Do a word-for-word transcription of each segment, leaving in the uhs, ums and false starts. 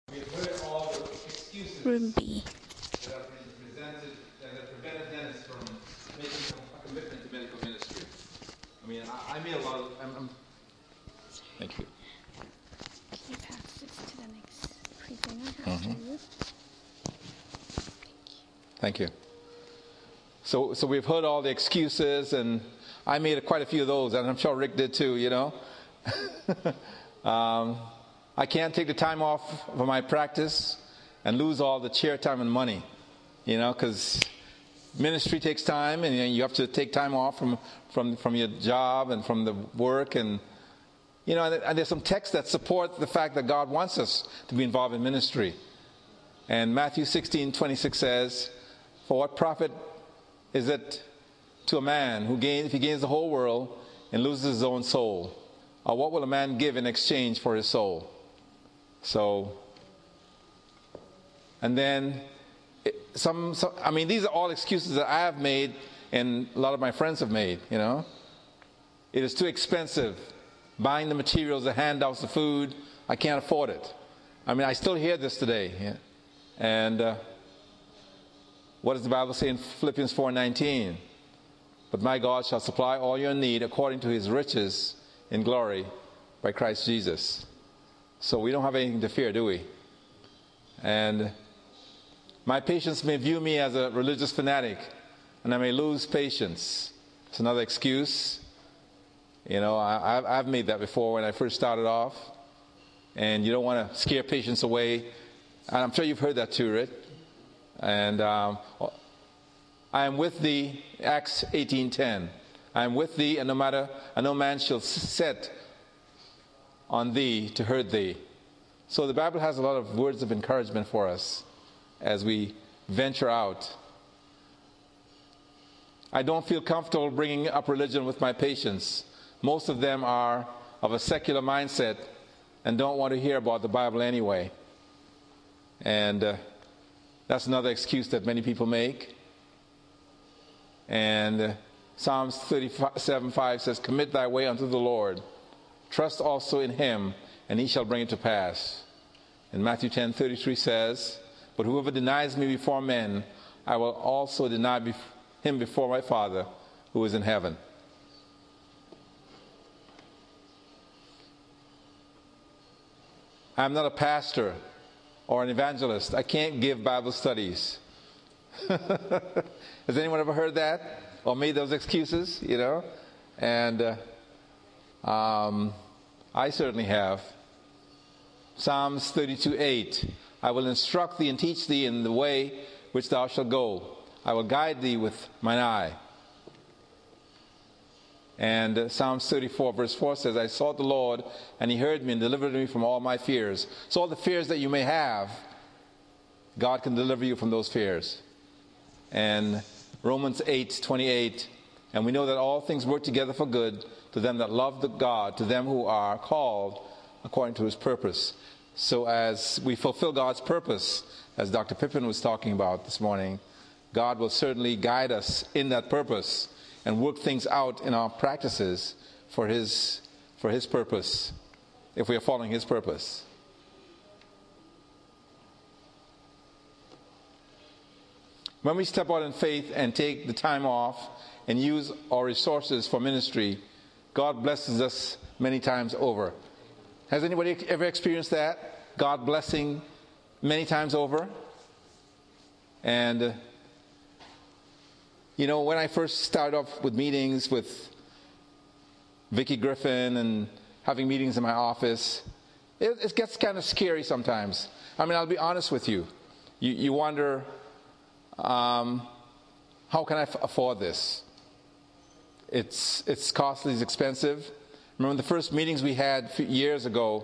We have heard all the excuses Room B. that have been presented that have prevented Dennis from making a commitment to medical ministry. I mean, I, I made a lot of. I'm, I'm, thank you. Can you pass this to the next presenter after Mm-hmm. you? Thank you. So, so we've heard all the excuses, and I made quite a few of those, and I'm sure Rick did too. You know, um, I can't take the time off for my practice and lose all the chair time and money. You know, because ministry takes time, and you know, you have to take time off from from from your job and from the work, and you know, and, and there's some texts that support the fact that God wants us to be involved in ministry. And Matthew sixteen twenty-six says, "For what profit is it to a man who gains, if he gains the whole world and loses his own soul? Or what will a man give in exchange for his soul?" So, and then it, some, some, I mean, these are all excuses that I have made and a lot of my friends have made, you know. It is too expensive. Buying the materials, the handouts, the food, I can't afford it. I mean, I still hear this today. Yeah. And uh, what does the Bible say in Philippians four nineteen? "But my God shall supply all your need according to his riches in glory by Christ Jesus." So we don't have anything to fear, do we? And my patients may view me as a religious fanatic, and I may lose patience. It's another excuse. You know, I, I've, I've made that before when I first started off. And you don't want to scare patients away. And I'm sure you've heard that too, Rick. And um, I am with thee, Acts eighteen ten. I am with thee, and no matter, and no man shall set on thee to hurt thee. So the Bible has a lot of words of encouragement for us as we venture out. I don't feel comfortable bringing up religion with my patients. Most of them are of a secular mindset and don't want to hear about the Bible anyway. And uh, that's another excuse that many people make. And uh, Psalms thirty-seven five says, "Commit thy way unto the Lord. Trust also in him, and he shall bring it to pass." And Matthew ten thirty-three says, "But whoever denies me before men, I will also deny bef- him before my Father who is in heaven." I'm not a pastor or an evangelist. I can't give Bible studies. Has anyone ever heard that or made those excuses, you know? And uh, um, I certainly have. Psalms thirty-two eight, "I will instruct thee and teach thee in the way which thou shalt go. I will guide thee with mine eye." And uh, Psalms thirty-four verse four says, "I sought the Lord, and he heard me and delivered me from all my fears." So all the fears that you may have, God can deliver you from those fears. And Romans eight twenty-eight, "And we know that all things work together for good to them that love the God, to them who are called according to his purpose." So as we fulfill God's purpose, as Doctor Pippin was talking about this morning, God will certainly guide us in that purpose and work things out in our practices for his for his purpose, if we are following his purpose. When we step out in faith and take the time off and use our resources for ministry, God blesses us many times over. Has anybody ever experienced that? God blessing many times over? And uh, you know, when I first started off with meetings with Vicki Griffin and having meetings in my office, it, it gets kind of scary sometimes. I mean, I'll be honest with you. You, you wonder, um, how can I f- afford this? It's it's costly, it's expensive. Remember the first meetings we had a few years ago,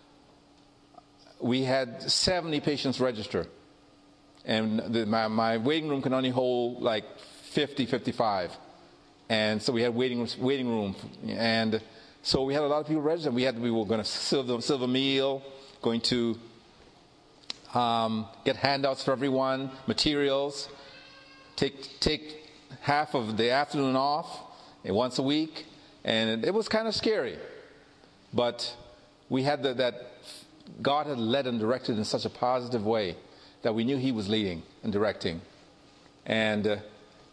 we had seventy patients register. And the, my, my waiting room can only hold like fifty, fifty-five. And so we had waiting waiting room. And so we had a lot of people register. We had we were going to silver, silver meal, going to um, get handouts for everyone, materials, take take half of the afternoon off once a week. And it, it was kind of scary. But we had the, that God had led and directed in such a positive way that we knew he was leading and directing. And uh,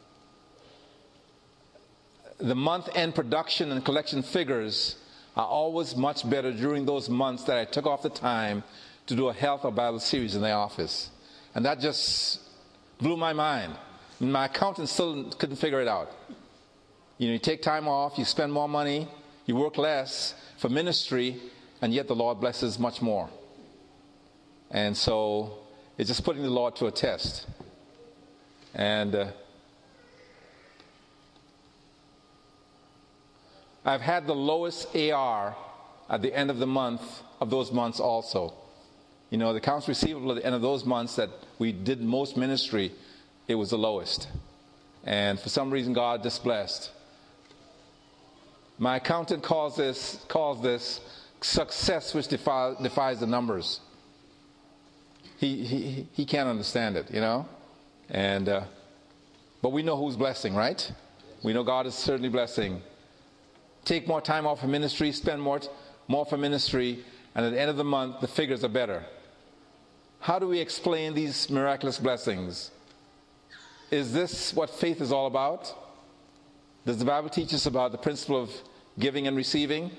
the month-end production and collection figures are always much better during those months that I took off the time to do a health or Bible series in the office. And that just blew my mind. My accountant still couldn't figure it out. You know, you take time off, you spend more money, you work less for ministry, and yet the Lord blesses much more. And so it's just putting the Lord to a test. And uh, I've had the lowest A R at the end of the month, of those months also. You know, the accounts receivable at the end of those months that we did most ministry, it was the lowest. And for some reason, God just blessed. My accountant calls this calls this success which defies, defies the numbers. He, he he can't understand it, you know. And uh, but we know who's blessing, right? We know God is certainly blessing. Take more time off for ministry, spend more more for ministry, and at the end of the month, the figures are better. How do we explain these miraculous blessings? Is this what faith is all about? Does the Bible teach us about the principle of giving and receiving?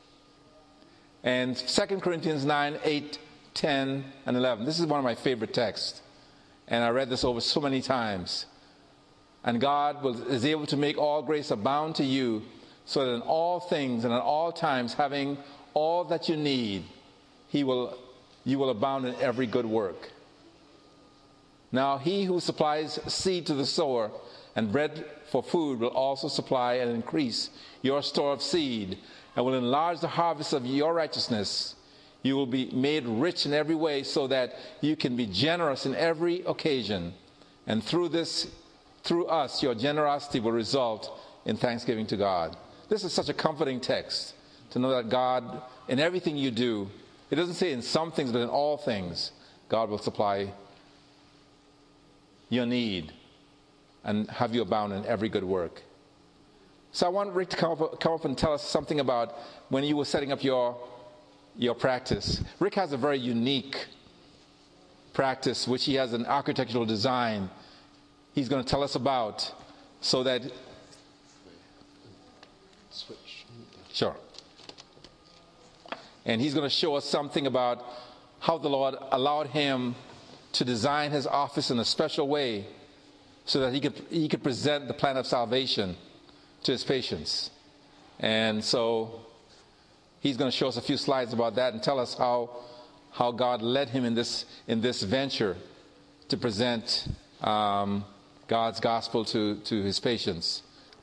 And Second Corinthians nine, eight, ten, and eleven. This is one of my favorite texts. And I read this over so many times. And God will, is able to make all grace abound to you, so that in all things and at all times, having all that you need, He will, you will abound in every good work. Now he who supplies seed to the sower and bread for food will also supply and increase your store of seed, and will enlarge the harvest of your righteousness. You will be made rich in every way, so that you can be generous in every occasion. And through this, through us, your generosity will result in thanksgiving to God. This is such a comforting text, to know that God, in everything you do, it doesn't say in some things, but in all things, God will supply your need and have you abound in every good work. So I want Rick to come up, come up and tell us something about when you were setting up your your practice. Rick has a very unique practice, which he has an architectural design he's going to tell us about, so that... Switch. Sure. And he's going to show us something about how the Lord allowed him to design his office in a special way so that he could he could present the plan of salvation to his patients. And so he's going to show us a few slides about that and tell us how how God led him in this in this venture to present um, God's gospel to, to his patients.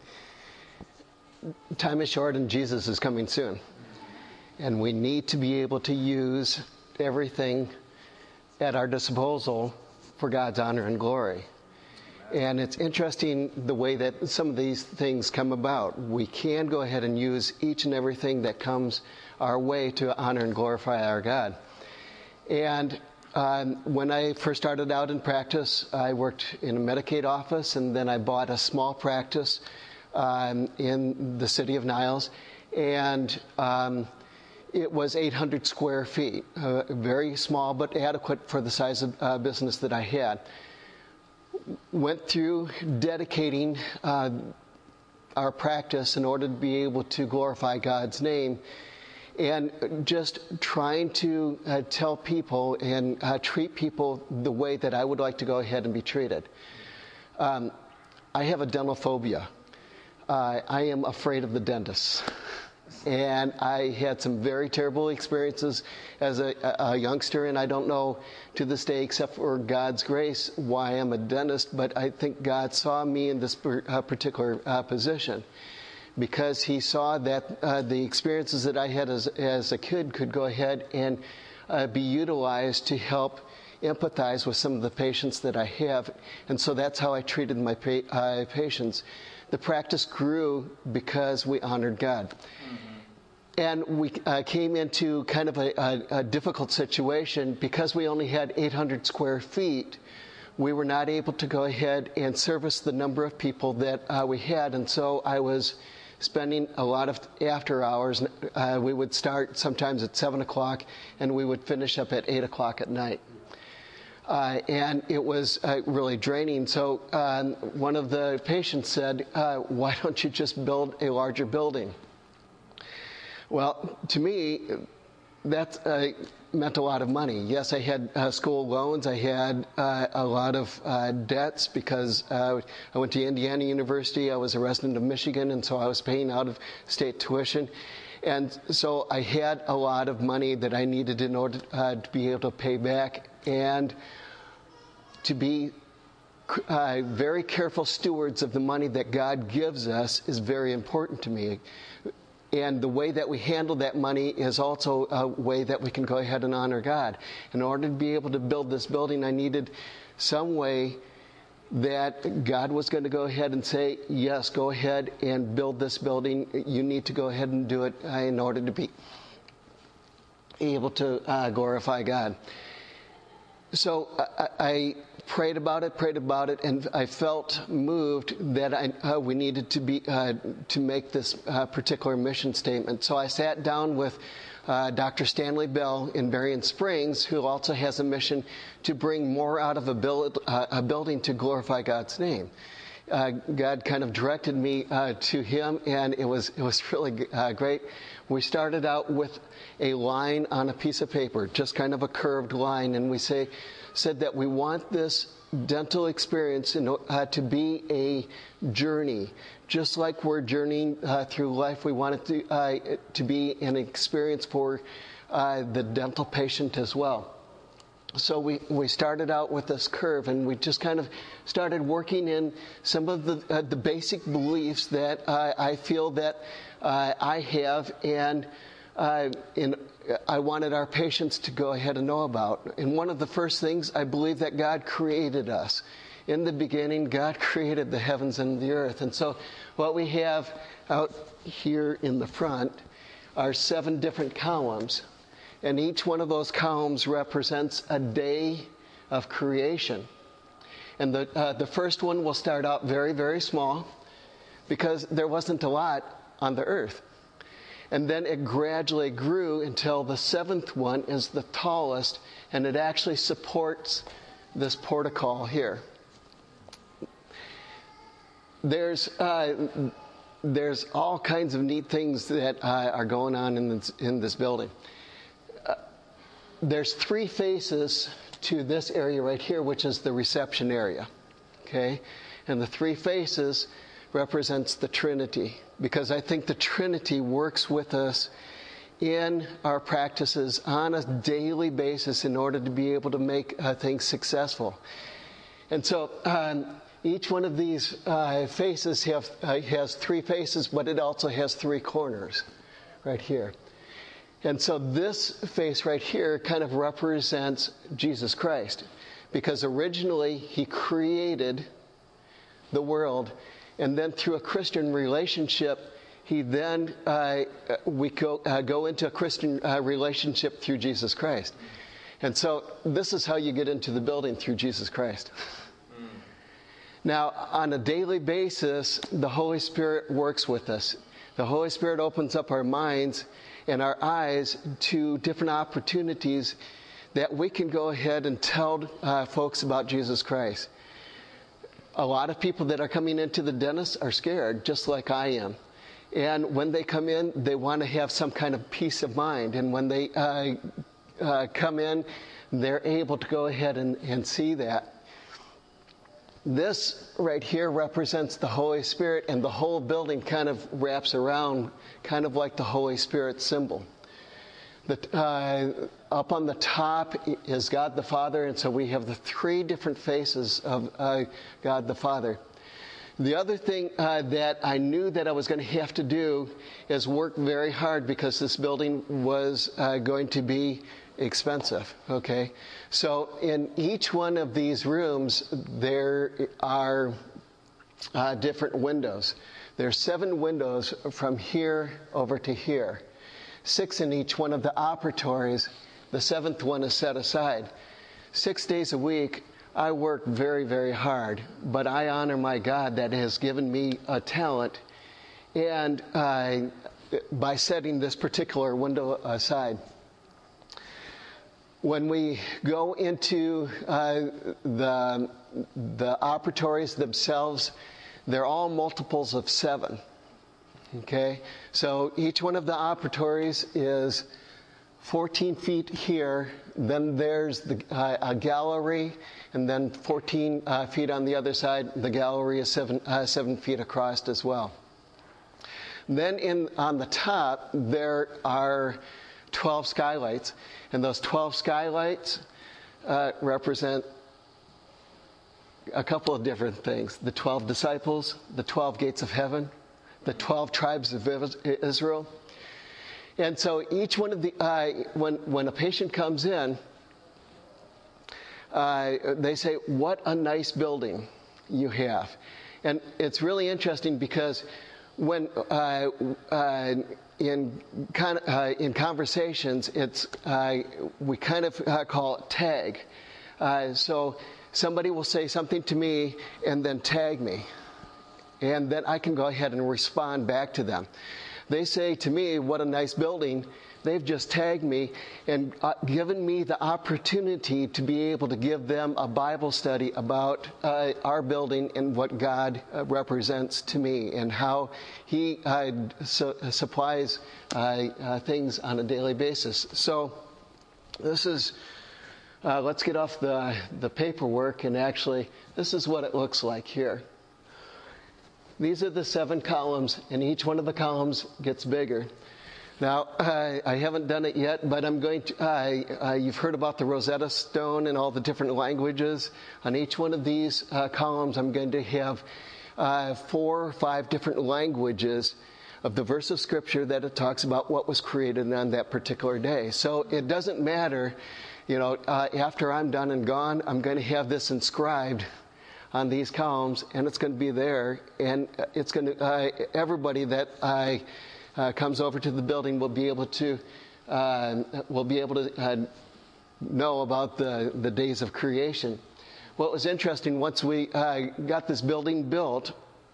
Time is short and Jesus is coming soon. And we need to be able to use everything at our disposal for God's honor and glory. And it's interesting the way that some of these things come about. We can go ahead and use each and everything that comes our way to honor and glorify our God. And um, when I first started out in practice, I worked in a Medicaid office, and then I bought a small practice um, in the city of Niles. And um, it was eight hundred square feet, uh, very small but adequate for the size of uh, business that I had. Went through dedicating uh, our practice in order to be able to glorify God's name, and just trying to uh, tell people and uh, treat people the way that I would like to go ahead and be treated. Um, I have a dental phobia. Uh, I am afraid of the dentist. And I had some very terrible experiences as a, a youngster, and I don't know to this day, except for God's grace, why I'm a dentist, but I think God saw me in this per, uh, particular uh, position, because He saw that uh, the experiences that I had as, as a kid could go ahead and uh, be utilized to help empathize with some of the patients that I have, and so that's how I treated my pa- uh, patients. The practice grew because we honored God. Mm-hmm. And we uh, came into kind of a, a, a difficult situation because we only had eight hundred square feet. We were not able to go ahead and service the number of people that uh, we had. And so I was spending a lot of after hours. Uh, we would start sometimes at seven o'clock, and we would finish up at eight o'clock at night. Uh, and it was uh, really draining. So uh, one of the patients said, uh, why don't you just build a larger building? Well, to me, that uh, meant a lot of money. Yes, I had uh, school loans. I had uh, a lot of uh, debts because uh, I went to Indiana University. I was a resident of Michigan, and so I was paying out of state tuition. And so I had a lot of money that I needed in order uh, to be able to pay back, and to be uh, very careful stewards of the money that God gives us is very important to me. And the way that we handle that money is also a way that we can go ahead and honor God. In order to be able to build this building, I needed some way that God was going to go ahead and say, yes, go ahead and build this building. You need to go ahead and do it uh, in order to be able to uh, glorify God. So I, I prayed about it, prayed about it, and I felt moved that I, uh, we needed to be uh, to make this uh, particular mission statement. So I sat down with uh, Doctor Stanley Bell in Berrien Springs, who also has a mission to bring more out of a, build, uh, a building to glorify God's name. Uh, God kind of directed me uh, to him, and it was it was really uh, great. We started out with a line on a piece of paper, just kind of a curved line, and we say said that we want this dental experience in, uh, to be a journey. Just like we're journeying uh, through life, we want it to, uh, to be an experience for uh, the dental patient as well. So we, we started out with this curve, and we just kind of started working in some of the, uh, the basic beliefs that uh, I feel that uh, I have, and uh, in, I wanted our patients to go ahead and know about. And one of the first things, I believe that God created us. In the beginning, God created the heavens and the earth. And so what we have out here in the front are seven different columns. And each one of those columns represents a day of creation. And the, uh, the first one will start out very, very small because there wasn't a lot on the earth. And then it gradually grew until the seventh one is the tallest, and it actually supports this portico here. There's uh, there's all kinds of neat things that uh, are going on in this, in this building. Uh, there's three faces to this area right here, which is the reception area. Okay, and the three faces represents the Trinity, because I think the Trinity works with us in our practices on a daily basis in order to be able to make uh, things successful. And so um, each one of these uh, faces have, uh, has three faces, but it also has three corners right here. And so this face right here kind of represents Jesus Christ, because originally he created the world. And then through a Christian relationship, he then, uh, we go, uh, go into a Christian uh, relationship through Jesus Christ. And so this is how you get into the building, through Jesus Christ. Mm. Now, on a daily basis, the Holy Spirit works with us. The Holy Spirit opens up our minds and our eyes to different opportunities that we can go ahead and tell uh, folks about Jesus Christ. A lot of people that are coming into the dentist are scared, just like I am. And when they come in, they want to have some kind of peace of mind. And when they uh, uh, come in, they're able to go ahead and, and see that. This right here represents the Holy Spirit, and the whole building kind of wraps around, kind of like the Holy Spirit symbol. The, uh, up on the top is God the Father, and so we have the three different faces of uh, God the Father. The other thing uh, that I knew that I was going to have to do is work very hard, because this building was uh, going to be expensive, okay? So in each one of these rooms, there are uh, different windows. There are seven windows from here over to here. Six in each one of the operatories. The seventh one is set aside. Six days a week, I work very, very hard, but I honor my God that has given me a talent And uh, by setting this particular window aside, when we go into uh, the, the operatories themselves, they're all multiples of seven. Okay? So each one of the operatories is fourteen feet here, then there's the, uh, a gallery, and then fourteen uh, feet on the other side. The gallery is seven, uh, seven feet across as well. Then in on the top, there are twelve skylights, and those twelve skylights uh, represent a couple of different things. The twelve disciples, the twelve gates of heaven, the twelve tribes of Israel. And so each one of the, uh, when, when a patient comes in, uh, they say, what a nice building you have. And it's really interesting because when uh, uh, in kind of, uh, in conversations, it's uh, we kind of uh, call it tag. Uh, so somebody will say something to me and then tag me, and then I can go ahead and respond back to them. They say to me, what a nice building. They've just tagged me and uh, given me the opportunity to be able to give them a Bible study about uh, our building and what God uh, represents to me and how He uh, su- supplies uh, uh, things on a daily basis. So this is, uh, let's get off the, the paperwork, and actually this is what it looks like here. These are the seven columns, and each one of the columns gets bigger. Now, uh, I haven't done it yet, but I'm going to, uh, uh, you've heard about the Rosetta Stone and all the different languages. On each one of these uh, columns, I'm going to have uh, four or five different languages of the verse of Scripture that it talks about what was created on that particular day. So it doesn't matter, you know, uh, after I'm done and gone, I'm going to have this inscribed on these columns, and it's going to be there, and it's going to, uh, everybody that I, uh, comes over to the building will be able to, uh, will be able to uh, know about the, the days of creation. What was interesting, once we uh, got this building built,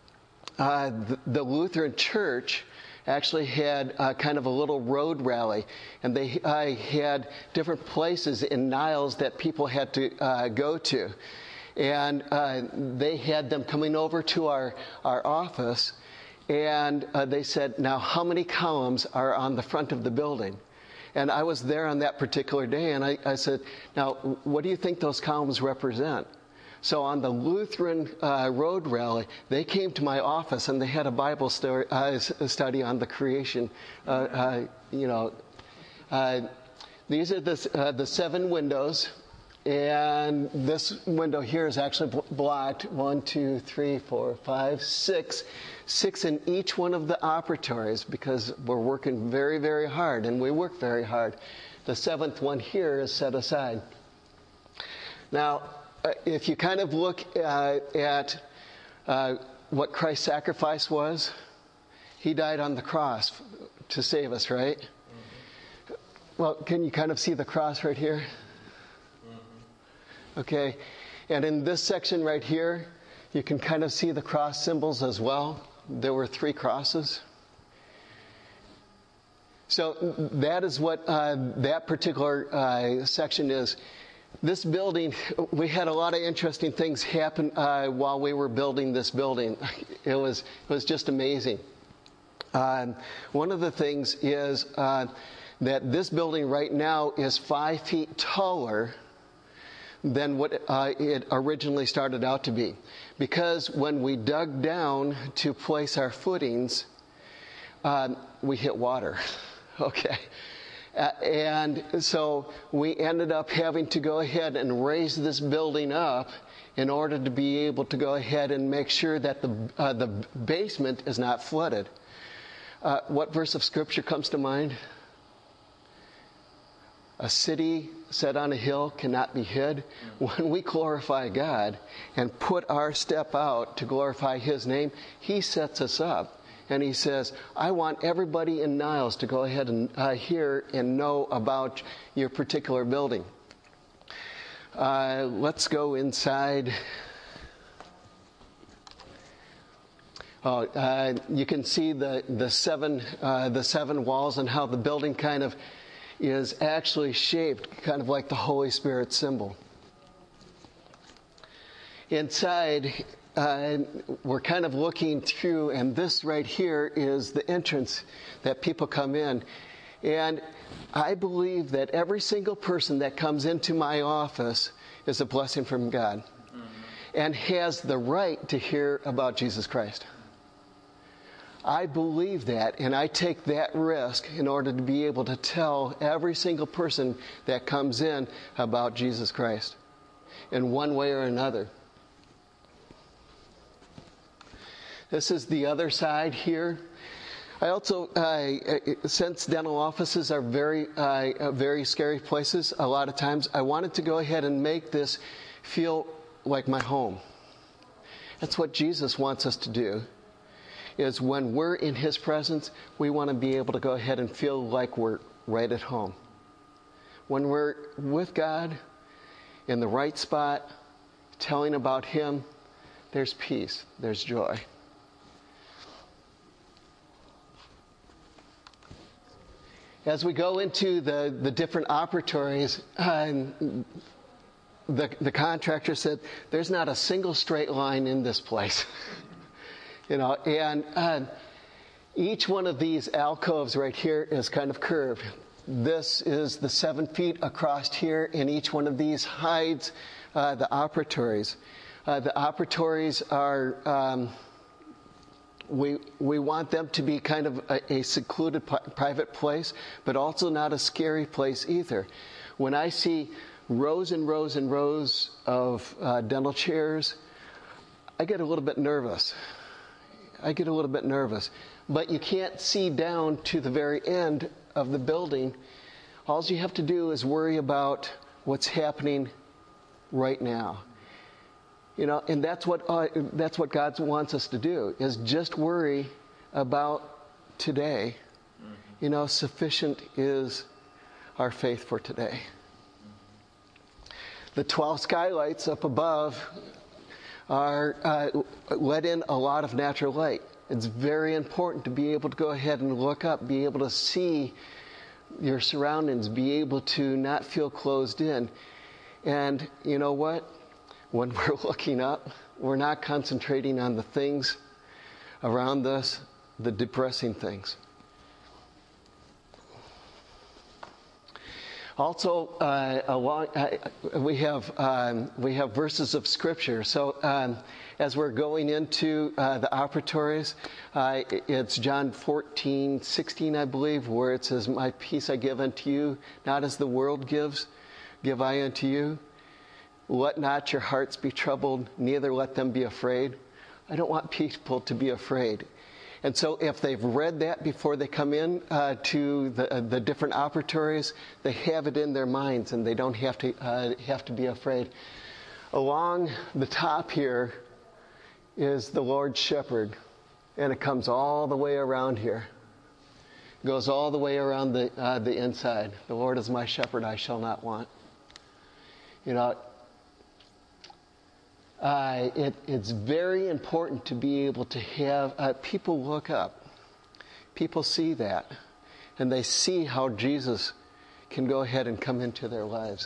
uh, the, the Lutheran Church actually had uh, kind of a little road rally, and they uh, had different places in Niles that people had to uh, go to. And uh, they had them coming over to our, our office, and uh, they said, now how many columns are on the front of the building? And I was there on that particular day, and I, I said, now what do you think those columns represent? So on the Lutheran uh, Road Rally, they came to my office, and they had a Bible story, uh, study on the creation. Uh, uh, you know, uh, these are the, uh, the seven windows. And this window here is actually blocked. One, two, three, four, five, six. Six in each one of the operatories, because we're working very, very hard, and we work very hard. The seventh one here is set aside. Now, if you kind of look uh, at uh, what Christ's sacrifice was, He died on the cross to save us, right? Mm-hmm. Well, can you kind of see the cross right here? Okay, and in this section right here, you can kind of see the cross symbols as well. There were three crosses. So that is what uh, that particular uh, section is. This building, we had a lot of interesting things happen uh, while we were building this building. It was it was just amazing. Uh, one of the things is uh, that this building right now is five feet taller than what uh, it originally started out to be. Because when we dug down to place our footings, uh, we hit water. Okay. Uh, and so we ended up having to go ahead and raise this building up in order to be able to go ahead and make sure that the, uh, the basement is not flooded. Uh, what verse of Scripture comes to mind? A city set on a hill cannot be hid. When we glorify God and put our step out to glorify His name, He sets us up. And He says, I want everybody in Niles to go ahead and uh, hear and know about your particular building. Uh, let's go inside. Oh, uh, you can see the the seven uh, the seven walls and how the building kind of is actually shaped kind of like the Holy Spirit symbol. Inside, uh, we're kind of looking through, and this right here is the entrance that people come in. And I believe that every single person that comes into my office is a blessing from God, mm-hmm. and has the right to hear about Jesus Christ. I believe that, and I take that risk in order to be able to tell every single person that comes in about Jesus Christ in one way or another. This is the other side here. I also, uh, since dental offices are very, uh, very scary places, a lot of times I wanted to go ahead and make this feel like my home. That's what Jesus wants us to do, is when we're in His presence, we want to be able to go ahead and feel like we're right at home. When we're with God, in the right spot, telling about Him, there's peace, there's joy. As we go into the, the different operatories, uh, the, the contractor said, there's not a single straight line in this place. you know, and uh, each one of these alcoves right here is kind of curved. This is the seven feet across here, and each one of these hides uh, the operatories. Uh, the operatories are... Um, We we want them to be kind of a, a secluded private place, but also not a scary place either. When I see rows and rows and rows of uh, dental chairs, I get a little bit nervous. I get a little bit nervous. But you can't see down to the very end of the building. All you have to do is worry about what's happening right now. You know, and that's what uh, that's what God wants us to do, is just worry about today. Mm-hmm. You know, sufficient is our faith for today. Mm-hmm. The twelve skylights up above are uh, let in a lot of natural light. It's very important to be able to go ahead and look up, be able to see your surroundings, be able to not feel closed in. And you know what? When we're looking up, we're not concentrating on the things around us, the depressing things. Also, uh, along, uh, we have um, we have verses of Scripture. So, um, as we're going into uh, the operatories, uh, it's John fourteen sixteen, I believe, where it says, "My peace I give unto you, not as the world gives, give I unto you. Let not your hearts be troubled, neither let them be afraid." I don't want people to be afraid. And so if they've read that before they come in uh, to the, uh, the different operatories, they have it in their minds and they don't have to uh, have to be afraid. Along the top here is the Lord's shepherd, and it comes all the way around here. It goes all the way around the uh, the inside. The Lord is my shepherd, I shall not want. You know, Uh, it, it's very important to be able to have uh, people look up. People see that, and they see how Jesus can go ahead and come into their lives.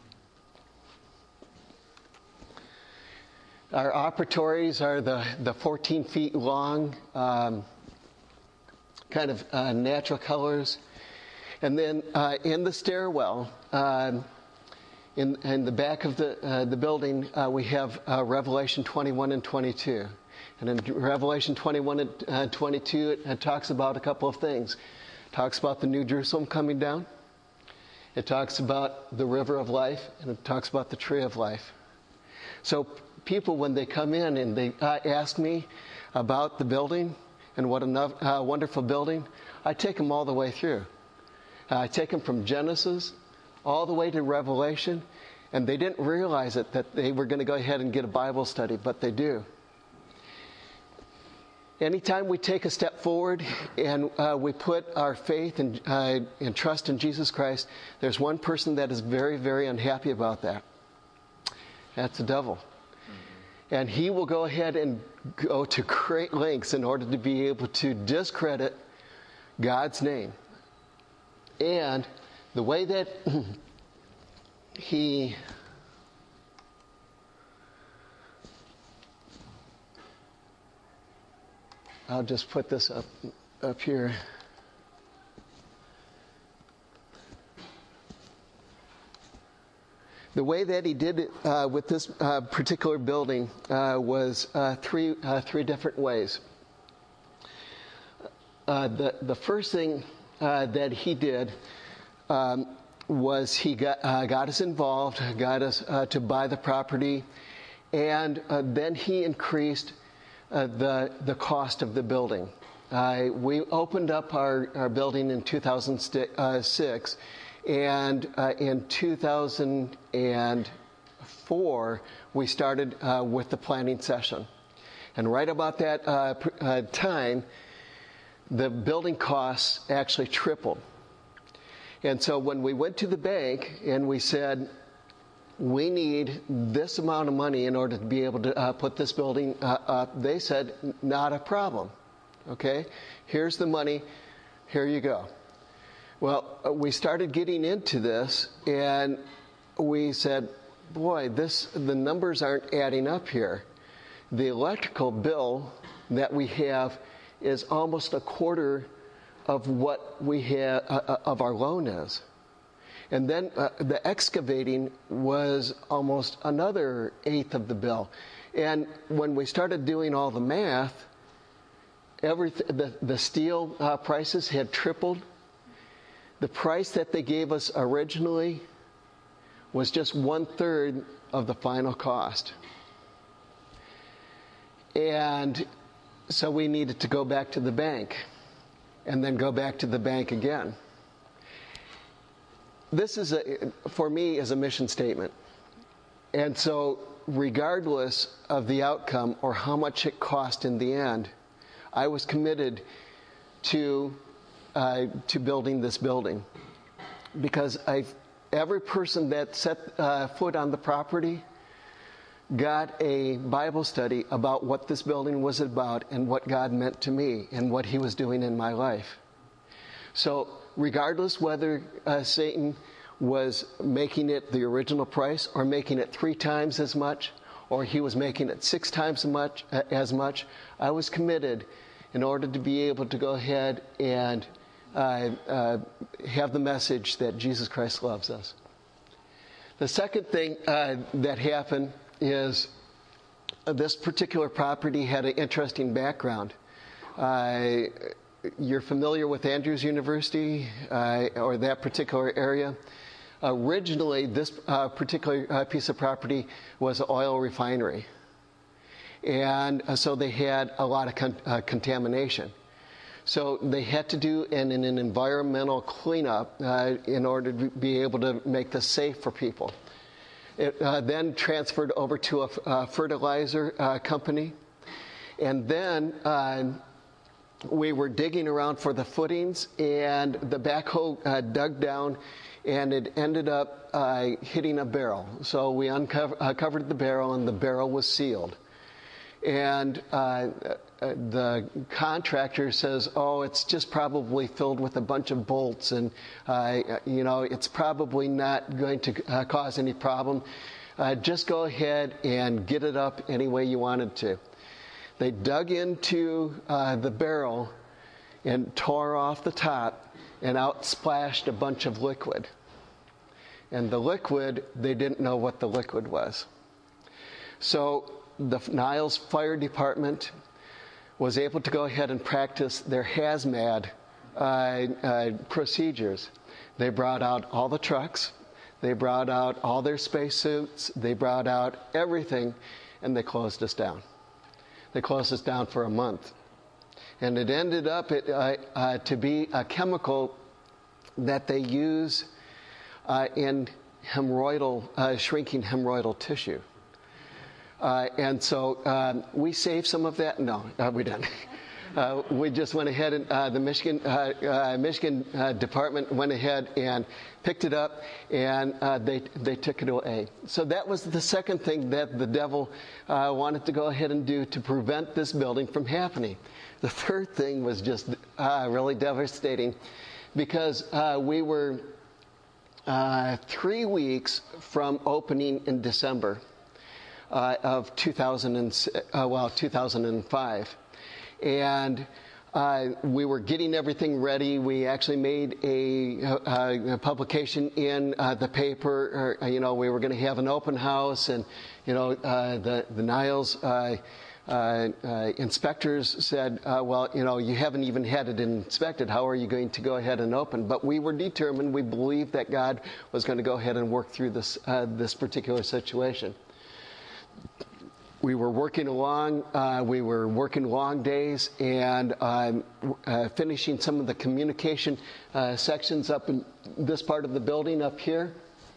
Our operatories are the, the fourteen feet long, um, kind of uh, natural colors. And then uh, in the stairwell, uh, In, in the back of the uh, the building, uh, we have uh, Revelation twenty-one and twenty-two. And in Revelation twenty-one and uh, twenty-two, it, it talks about a couple of things. It talks about the New Jerusalem coming down. It talks about the river of life, and it talks about the tree of life. So people, when they come in and they uh, ask me about the building and what a no- uh, wonderful building, I take them all the way through. Uh, I take them from Genesis all the way to Revelation, and they didn't realize it, that they were going to go ahead and get a Bible study, but they do. Anytime we take a step forward and uh, we put our faith and, uh, and trust in Jesus Christ, there's one person that is very, very unhappy about that. That's the devil. Mm-hmm. And he will go ahead and go to great lengths in order to be able to discredit God's name. And the way that he I'll just put this up up here. The way that he did it uh, with this uh, particular building uh, was uh, three uh, three different ways. Uh, the the first thing uh, that he did um, was he got uh, got us involved, got us uh, to buy the property, and uh, then he increased uh, the the cost of the building. Uh, we opened up our, our building in two thousand six. And uh, in two thousand four, we started uh, with the planning session. And right about that uh, pr- uh, time, the building costs actually tripled. And so when we went to the bank and we said, we need this amount of money in order to be able to uh, put this building uh, up, they said, not a problem. Okay, here's the money, here you go. Well, we started getting into this, and we said, boy, this the numbers aren't adding up here. The electrical bill that we have is almost a quarter of what we have uh, of our loan is. And then uh, the excavating was almost another eighth of the bill. And when we started doing all the math, everything, the, the steel uh, prices had tripled. The price that they gave us originally was just one third of the final cost. And so we needed to go back to the bank and then go back to the bank again. This is, a, for me, is a mission statement. And so regardless of the outcome or how much it cost in the end, I was committed to Uh, to building this building, because I've, every person that set uh, foot on the property got a Bible study about what this building was about and what God meant to me and what he was doing in my life. So regardless whether uh, Satan was making it the original price or making it three times as much, or he was making it six times as much, uh, as much, I was committed in order to be able to go ahead and Uh, uh, have the message that Jesus Christ loves us. The second thing uh, that happened is uh, this particular property had an interesting background. Uh, you're familiar with Andrews University uh, or that particular area. Originally, this uh, particular uh, piece of property was an oil refinery. And uh, so they had a lot of con- uh, contamination. So they had to do an, an environmental cleanup uh, in order to be able to make this safe for people. It uh, then transferred over to a, a fertilizer uh, company. And then uh, we were digging around for the footings, and the backhoe uh, dug down, and it ended up uh, hitting a barrel. So we uncovered uh, covered the barrel, and the barrel was sealed. And uh, the contractor says, oh, it's just probably filled with a bunch of bolts, and, uh, you know, it's probably not going to uh, cause any problem. Uh, just go ahead and get it up any way you wanted to. They dug into uh, the barrel and tore off the top, and out splashed a bunch of liquid. And the liquid, they didn't know what the liquid was. So the Niles Fire Department was able to go ahead and practice their hazmat uh, uh, procedures. They brought out all the trucks, they brought out all their spacesuits, they brought out everything, and they closed us down. They closed us down for a month. And it ended up it, uh, uh, to be a chemical that they use uh, in hemorrhoidal, uh, shrinking hemorrhoidal tissue. Uh, and so um, we saved some of that. No, uh, we didn't. uh, we just went ahead and uh, the Michigan uh, uh, Michigan uh, department went ahead and picked it up, and uh, they they took it away. So that was the second thing that the devil uh, wanted to go ahead and do to prevent this building from happening. The third thing was just uh, really devastating, because uh, we were uh, three weeks from opening in December uh, of two thousand and, uh, well two thousand five, and uh, we were getting everything ready. We actually made a, a, a publication in uh, the paper. Or, you know, we were going to have an open house, and you know, uh, the the Niles Uh, Uh, uh, inspectors said, uh, well, you know, you haven't even had it inspected. How are you going to go ahead and open? But we were determined. We believed that God was going to go ahead and work through this uh, this particular situation. We were working along. Uh, we were working long days and um, uh, finishing some of the communication uh, sections up in this part of the building up here.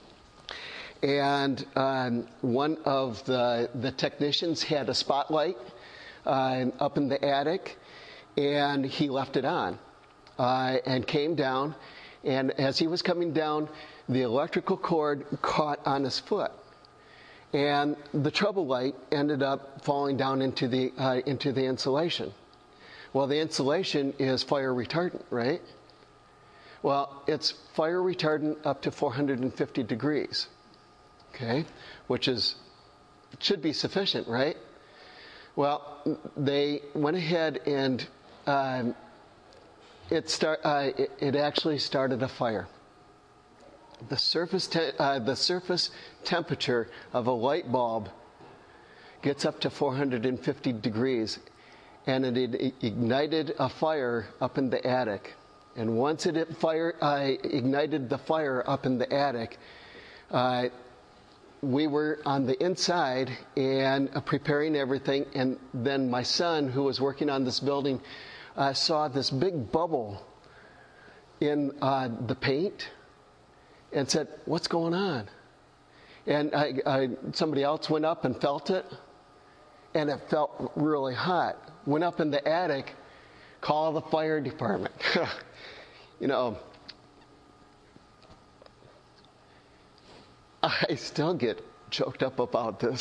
And um, one of the, the technicians had a spotlight uh, up in the attic, and he left it on uh, and came down. And as he was coming down, the electrical cord caught on his foot, and the trouble light ended up falling down into the uh, into the insulation. Well, the insulation is fire retardant, right? Well, it's fire retardant up to four hundred fifty degrees. Okay, which is should be sufficient, right? Well, they went ahead and um, it start. Uh, it, it actually started a fire. The surface te- uh, the surface temperature of a light bulb gets up to four hundred fifty degrees, and it, it ignited a fire up in the attic. And once it fire uh, ignited the fire up in the attic. Uh, We were on the inside and uh, preparing everything, and then my son, who was working on this building, uh, saw this big bubble in uh, the paint and said, "What's going on?" And I, I, somebody else went up and felt it, and it felt really hot. Went up in the attic, called the fire department. You know, I still get choked up about this.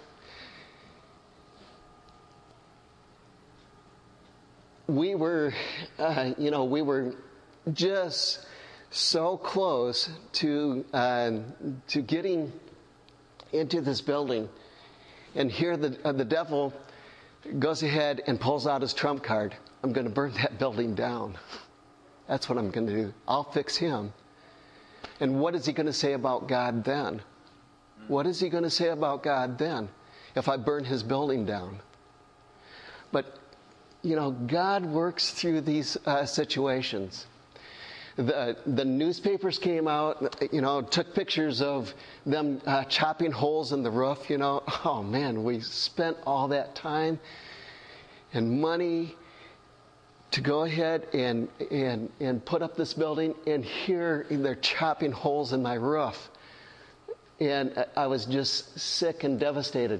we were, uh, you know, we were just so close to uh, to getting into this building, and here the uh, the devil goes ahead and pulls out his trump card. I'm going to burn that building down. That's what I'm going to do. I'll fix him. And what is he going to say about God then? What is he going to say about God then if I burn his building down? But, you know, God works through these uh, situations. The, the newspapers came out, you know, took pictures of them uh, chopping holes in the roof, you know. Oh, man, we spent all that time and money to go ahead and, and, and put up this building, and here they're chopping holes in my roof. And I was just sick and devastated.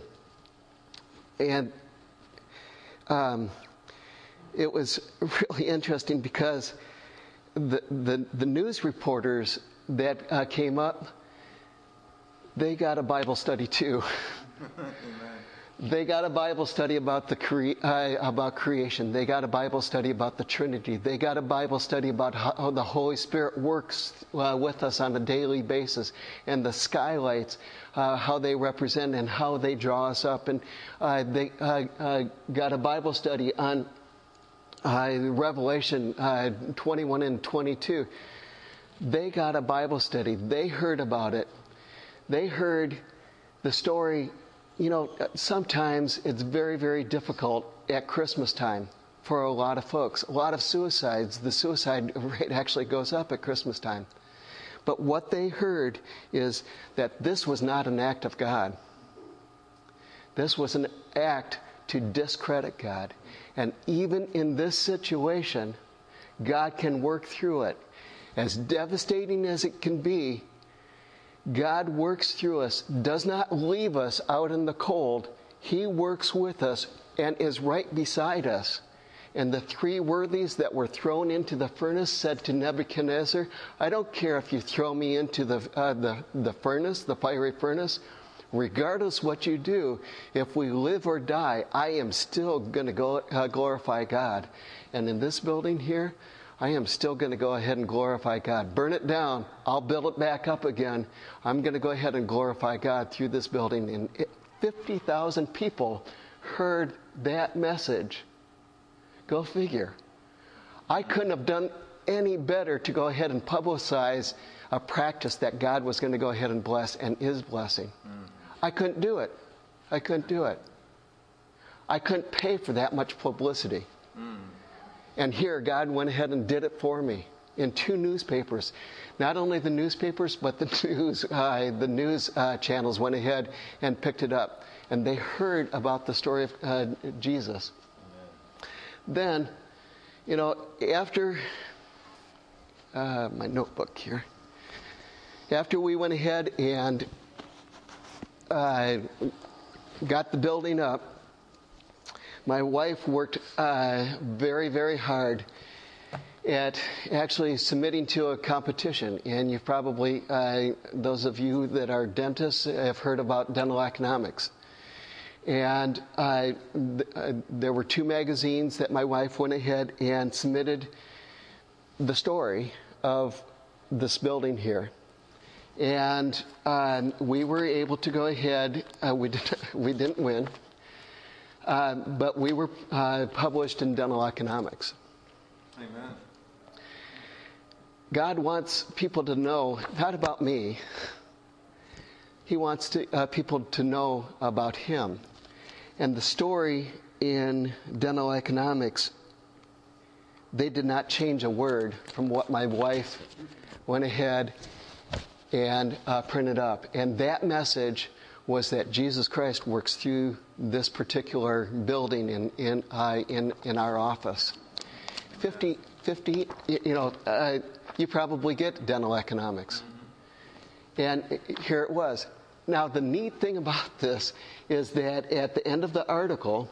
And um, it was really interesting because the, the, the news reporters that uh, came up, they got a Bible study too. They got a Bible study about the cre- uh, about creation. They got a Bible study about the Trinity. They got a Bible study about how the Holy Spirit works uh, with us on a daily basis, and the skylights, uh, how they represent and how they draw us up. And uh, they uh, uh, got a Bible study on uh, Revelation uh, twenty-one and twenty-two. They got a Bible study. They heard about it. They heard the story. You know, sometimes it's very, very difficult at Christmas time for a lot of folks. A lot of suicides. The suicide rate actually goes up at Christmas time. But what they heard is that this was not an act of God. This was an act to discredit God. And even in this situation, God can work through it. As devastating as it can be, God works through us, does not leave us out in the cold. He works with us and is right beside us. And the three worthies that were thrown into the furnace said to Nebuchadnezzar, I don't care if you throw me into the, uh, the, the furnace, the fiery furnace. Regardless what you do, if we live or die, I am still going to go uh, glorify God. And in this building here, I am still going to go ahead and glorify God. Burn it down. I'll build it back up again. I'm going to go ahead and glorify God through this building. And fifty thousand people heard that message. Go figure. I couldn't have done any better to go ahead and publicize a practice that God was going to go ahead and bless and is blessing. Mm. I couldn't do it. I couldn't do it. I couldn't pay for that much publicity. Mm. And here, God went ahead and did it for me in two newspapers. Not only the newspapers, but the news, uh, the news uh, channels went ahead and picked it up. And they heard about the story of uh, Jesus. Then, you know, after uh, my notebook here, after we went ahead and uh, got the building up, my wife worked uh, very, very hard at actually submitting to a competition. And you've probably, uh, those of you that are dentists, have heard about dental economics. And uh, th- uh, there were two magazines that my wife went ahead and submitted the story of this building here. And uh, we were able to go ahead, uh, we, did, we didn't win, uh, but we were uh, published in Dental Economics. Amen. God wants people to know, not about me, He wants to, uh, people to know about Him. And the story in Dental Economics, they did not change a word from what my wife went ahead and uh, printed up. And that message was that Jesus Christ works through this particular building in in uh, in, in our office. fifty, fifty, you know, uh, you probably get Dental Economics. And here it was. Now, the neat thing about this is that at the end of the article,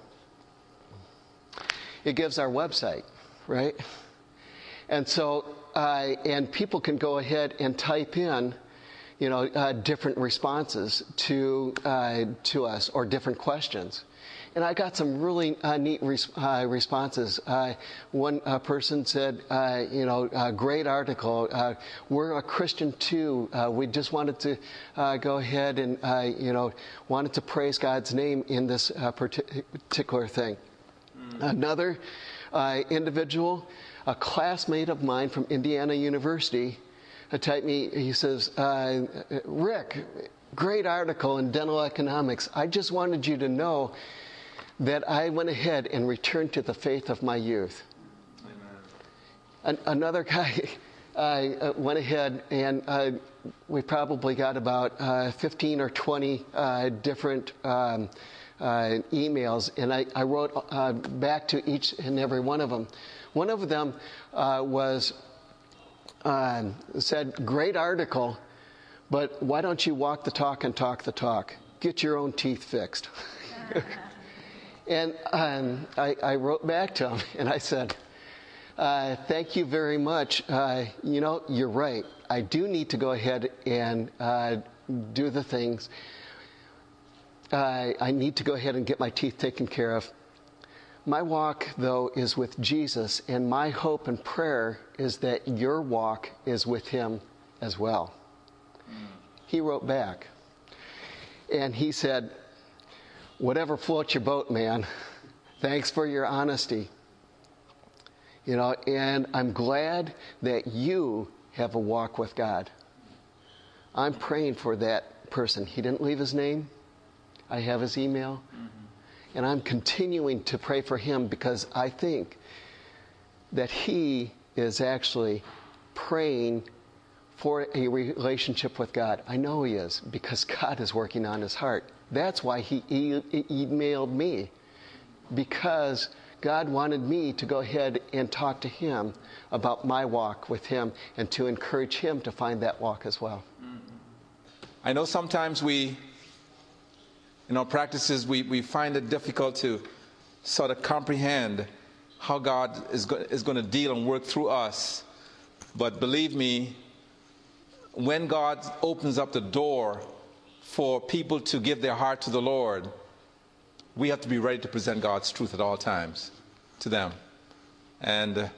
it gives our website, right? And so, uh, and people can go ahead and type in, you know, uh, different responses to uh, to us or different questions. And I got some really uh, neat res- uh, responses. Uh, one uh, person said, uh, you know, uh, great article. Uh, we're a Christian too. Uh, we just wanted to uh, go ahead and, uh, you know, wanted to praise God's name in this uh, particular thing. Mm. Another uh, individual, a classmate of mine from Indiana University, uh, typed me, he says, uh, Rick, great article in Dental Economics. I just wanted you to know that I went ahead and returned to the faith of my youth. An- another guy uh, went ahead and uh, we probably got about uh, fifteen or twenty uh, different um, uh, emails, and I, I wrote uh, back to each and every one of them. One of them uh, was uh, said, great article, but why don't you walk the talk and talk the talk? Get your own teeth fixed. And um, I, I wrote back to him and I said, uh, thank you very much. Uh, you know, you're right. I do need to go ahead and uh, do the things. Uh, I need to go ahead and get my teeth taken care of. My walk, though, is with Jesus, and my hope and prayer is that your walk is with Him as well. Mm. He wrote back, and he said, whatever floats your boat, man. Thanks for your honesty. You know, and I'm glad that you have a walk with God. I'm praying for that person. He didn't leave his name. I have his email. Mm-hmm. And I'm continuing to pray for him because I think that he is actually praying for a relationship with God. I know he is, because God is working on his heart. That's why he e- emailed me, because God wanted me to go ahead and talk to him about my walk with him and to encourage him to find that walk as well. I know sometimes we, in our practices, we, we find it difficult to sort of comprehend how God is, go- is going to deal and work through us. But believe me, when God opens up the door for people to give their heart to the Lord, we have to be ready to present God's truth at all times to them. And uh,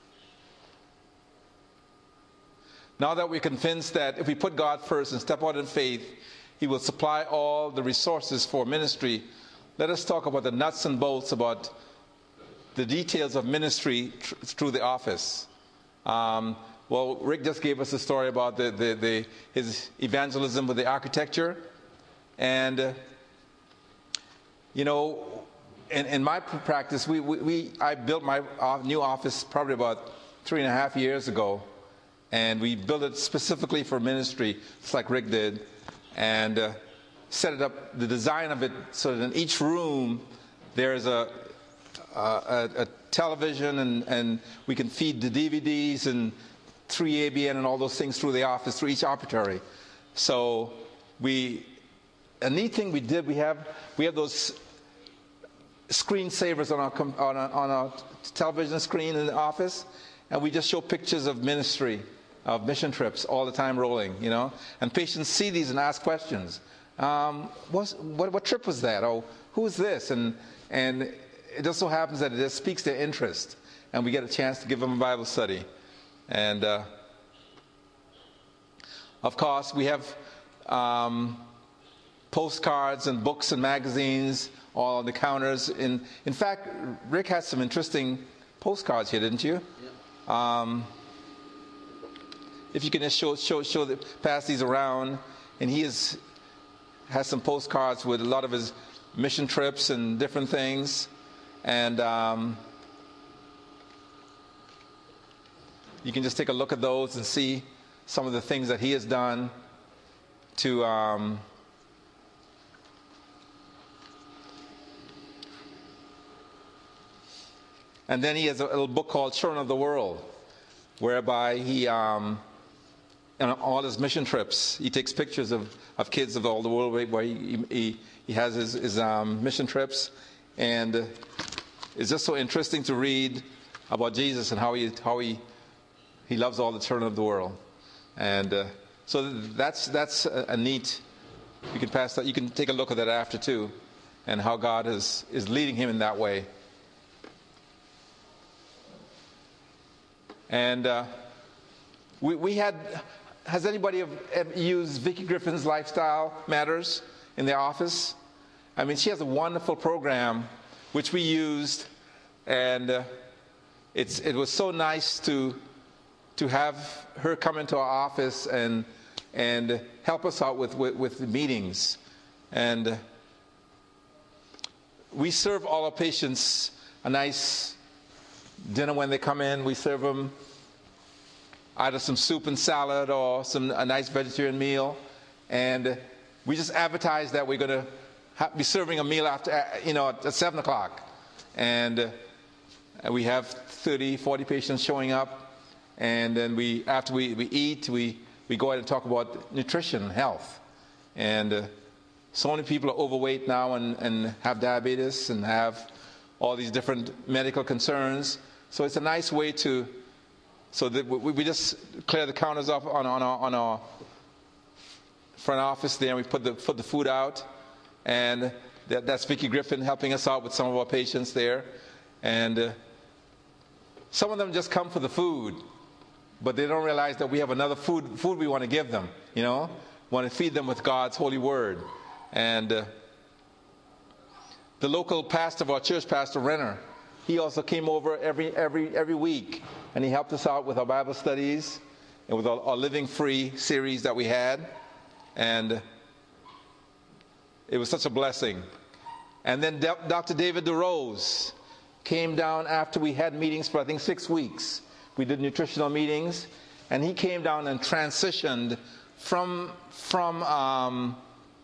now that we're convinced that if we put God first and step out in faith, He will supply all the resources for ministry, let us talk about the nuts and bolts, about the details of ministry tr- through the office. Um, well, Rick just gave us a story about the, the, the, his evangelism with the architecture. And, uh, you know, in, in my practice, we, we, we I built my new office probably about three and a half years ago. And we built it specifically for ministry, just like Rick did. And uh, set it up, the design of it, so that in each room there's a, a, a, a television, and, and we can feed the D V Ds and three A B N and all those things through the office, through each operatory. So we, a neat thing we did, we have we have those screensavers on our on our, on our television screen in the office, and we just show pictures of ministry, of mission trips all the time rolling, you know. And patients see these and ask questions. Um, what, what trip was that? Oh, who is this? And and it just so happens that it just speaks their interest, and we get a chance to give them a Bible study. And uh, of course, we have um, postcards and books and magazines all on the counters. In in fact, Rick had some interesting postcards here, didn't you? Yeah. Um, if you can just show show show the, pass these around, and he is. has some postcards with a lot of his mission trips and different things. And um, you can just take a look at those and see some of the things that he has done to um, and then he has a little book called Children of the World, whereby he um, on all his mission trips, he takes pictures of, of kids of all the world where he he, he has his, his um, mission trips, and uh, it's just so interesting to read about Jesus and how he how he he loves all the children of the world, and uh, so that's that's a, a neat. You can pass that. You can take a look at that after too, and how God is is leading him in that way, and uh, we we had. Has anybody ever used Vicki Griffin's Lifestyle Matters in their office? I mean, she has a wonderful program which we used, and uh, it's it was so nice to to have her come into our office and and help us out with with, with the meetings. And uh, we serve all our patients a nice dinner when they come in. We serve them either some soup and salad or some a nice vegetarian meal, and we just advertise that we're going to ha- be serving a meal after, you know, at seven o'clock, and uh, we have thirty, forty patients showing up, and then we after we, we eat, we we go ahead and talk about nutrition and health, and uh, so many people are overweight now and, and have diabetes and have all these different medical concerns, so it's a nice way to. So that we, we just clear the counters off on, on, our, on our front office there, and we put the put the food out, and that, that's Vicki Griffin helping us out with some of our patients there, and uh, some of them just come for the food, but they don't realize that we have another food food we want to give them. You know, want to feed them with God's holy word, and uh, the local pastor of our church, Pastor Renner, he also came over every every every week. And he helped us out with our Bible studies and with our, our Living Free series that we had. And it was such a blessing. And then Doctor David DeRose came down after we had meetings for, I think, six weeks. We did nutritional meetings. And he came down and transitioned from, from, um,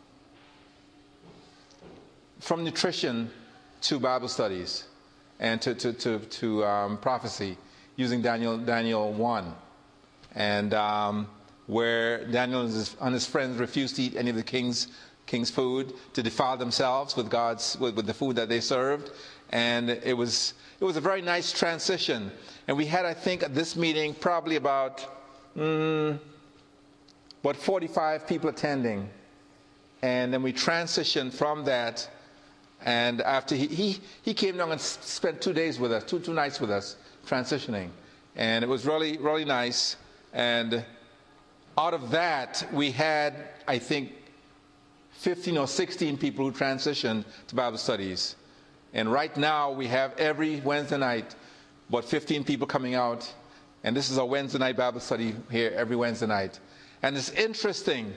from nutrition to Bible studies and to, to, to, to um, prophecy. Using Daniel Daniel one, and um, where Daniel and his, and his friends refused to eat any of the king's king's food to defile themselves with God's with, with the food that they served, And it was it was a very nice transition. And we had, I think, at this meeting probably about mm, about forty-five people attending. And then we transitioned from that. And after he, he, he came down and spent two days with us, two two nights with us, transitioning. And it was really, really nice. And out of that, we had, I think, fifteen or sixteen people who transitioned to Bible studies. And right now, we have every Wednesday night, about fifteen people coming out. And this is a Wednesday night Bible study here every Wednesday night. And it's interesting.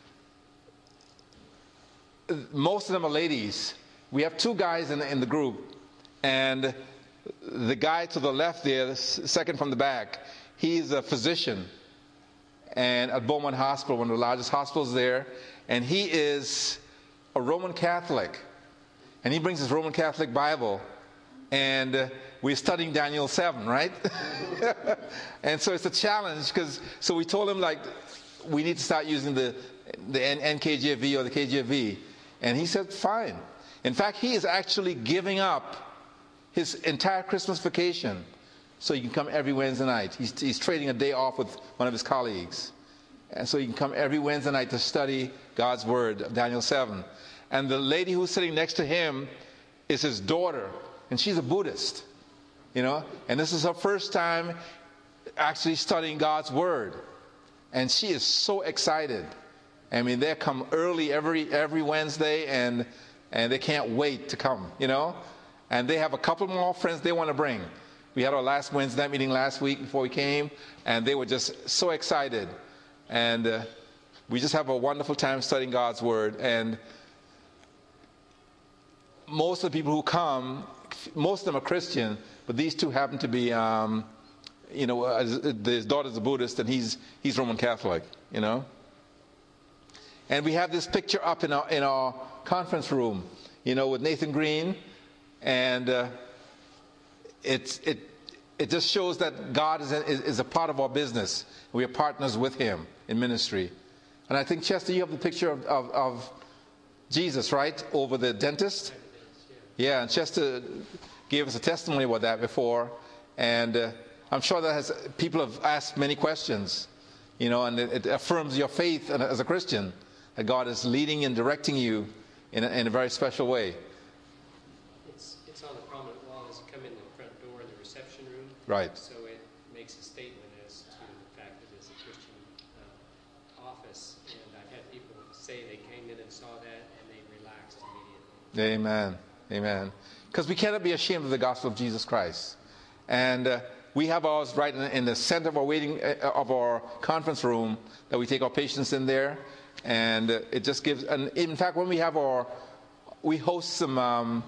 Most of them are ladies. We have two guys in the, in the group. And the guy to the left there, the second from the back, he's a physician and at Beaumont Hospital, one of the largest hospitals there. And he is a Roman Catholic. And he brings his Roman Catholic Bible. And uh, we're studying Daniel seven, right? And so it's a challenge because, so we told him, like, we need to start using the, the N K J V or the K J V. And he said, fine. In fact, he is actually giving up his entire Christmas vacation so he can come every Wednesday night. He's, he's trading a day off with one of his colleagues. And so he can come every Wednesday night to study God's Word, Daniel seven. And the lady who's sitting next to him is his daughter, and she's a Buddhist, you know. And this is her first time actually studying God's Word. And she is so excited. I mean, they come early every every Wednesday, and and they can't wait to come, you know. And they have a couple more friends they want to bring. We had our last Wednesday night meeting last week before we came, and they were just so excited. And uh, we just have a wonderful time studying God's Word. And most of the people who come, most of them are Christian, but these two happen to be, um, you know, uh, his daughter's a Buddhist, and he's he's Roman Catholic, you know. And we have this picture up in our in our conference room, you know, with Nathan Green, and uh, it's it it just shows that God is a, is a part of our business. We are partners with Him in ministry. And I think, Chester, you have the picture of, of, of Jesus, right, over the dentist? Yeah, and Chester gave us a testimony about that before, and uh, I'm sure that has people have asked many questions, you know, and it, it affirms your faith as a Christian, that God is leading and directing you in a, in a very special way. It's it's on the prominent wall as you come in the front door in the reception room. Right. So it makes a statement as to the fact that it's a Christian uh, office, and I've had people say they came in and saw that and they relaxed immediately. Amen. Amen. Because we cannot be ashamed of the gospel of Jesus Christ. And uh, we have ours right in, in the center of our waiting uh, of our conference room, that we take our patients in there, and uh, it just gives. And in fact, when we have our, we host some um,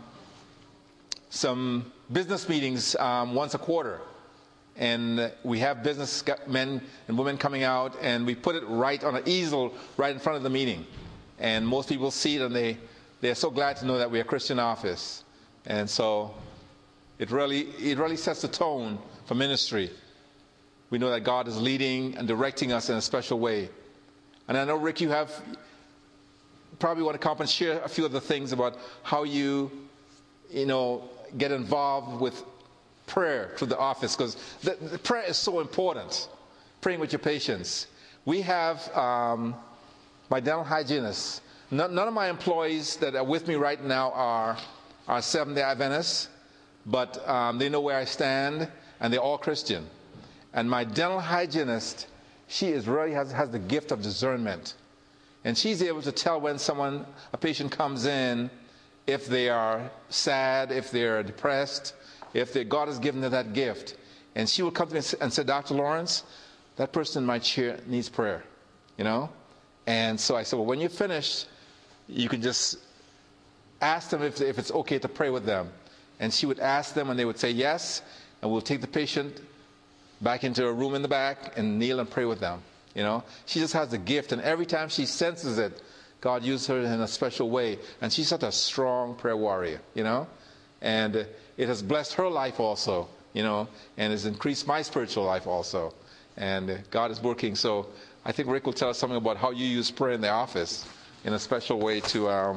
some business meetings um, once a quarter, and uh, we have business men and women coming out, and we put it right on an easel right in front of the meeting, and most people see it, and they. They're so glad to know that we're a Christian office. And so it really it really sets the tone for ministry. We know that God is leading and directing us in a special way. And I know, Rick, you have probably want to come up and share a few of the things about how you, you know, get involved with prayer through the office, because the, the prayer is so important, praying with your patients. We have um, my dental hygienist. None of my employees that are with me right now are, are Seventh-day Adventists, but um, they know where I stand, and they're all Christian. And my dental hygienist, she is really has, has the gift of discernment. And she's able to tell when someone, a patient comes in, if they are sad, if they're depressed, if they, God has given them that gift. And she will come to me and say, Doctor Lawrence, that person in my chair needs prayer, you know? And so I said, well, when you're finished, you can just ask them if, if it's okay to pray with them. And she would ask them, and they would say yes, and we'll take the patient back into a room in the back and kneel and pray with them. You know, she just has the gift, and every time she senses it, God uses her in a special way. And she's such a strong prayer warrior, you know, and it has blessed her life also, you know, and has increased my spiritual life also. And God is working. So I think Rick will tell us something about how you use prayer in the office in a special way to um,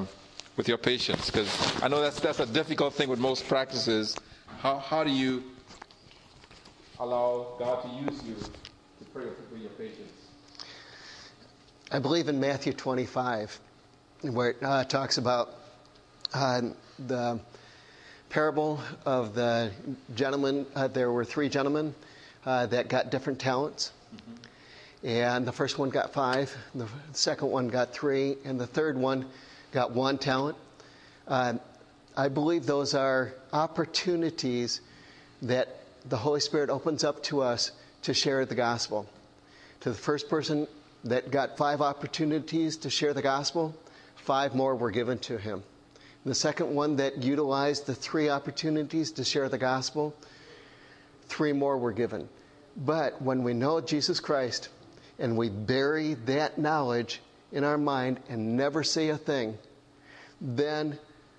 with your patients? Because I know that's that's a difficult thing with most practices. How how do you allow God to use you to pray with your patients? I believe in Matthew twenty-five, where it uh, talks about uh, the parable of the gentleman. Uh, there were three gentlemen uh, that got different talents. Mm-hmm. And the first one got five, the second one got three, and the third one got one talent. Uh, I believe those are opportunities that the Holy Spirit opens up to us to share the gospel. To the first person that got five opportunities to share the gospel, five more were given to him. The second one that utilized the three opportunities to share the gospel, three more were given. But when we know Jesus Christ, and we bury that knowledge in our mind and never say a thing, then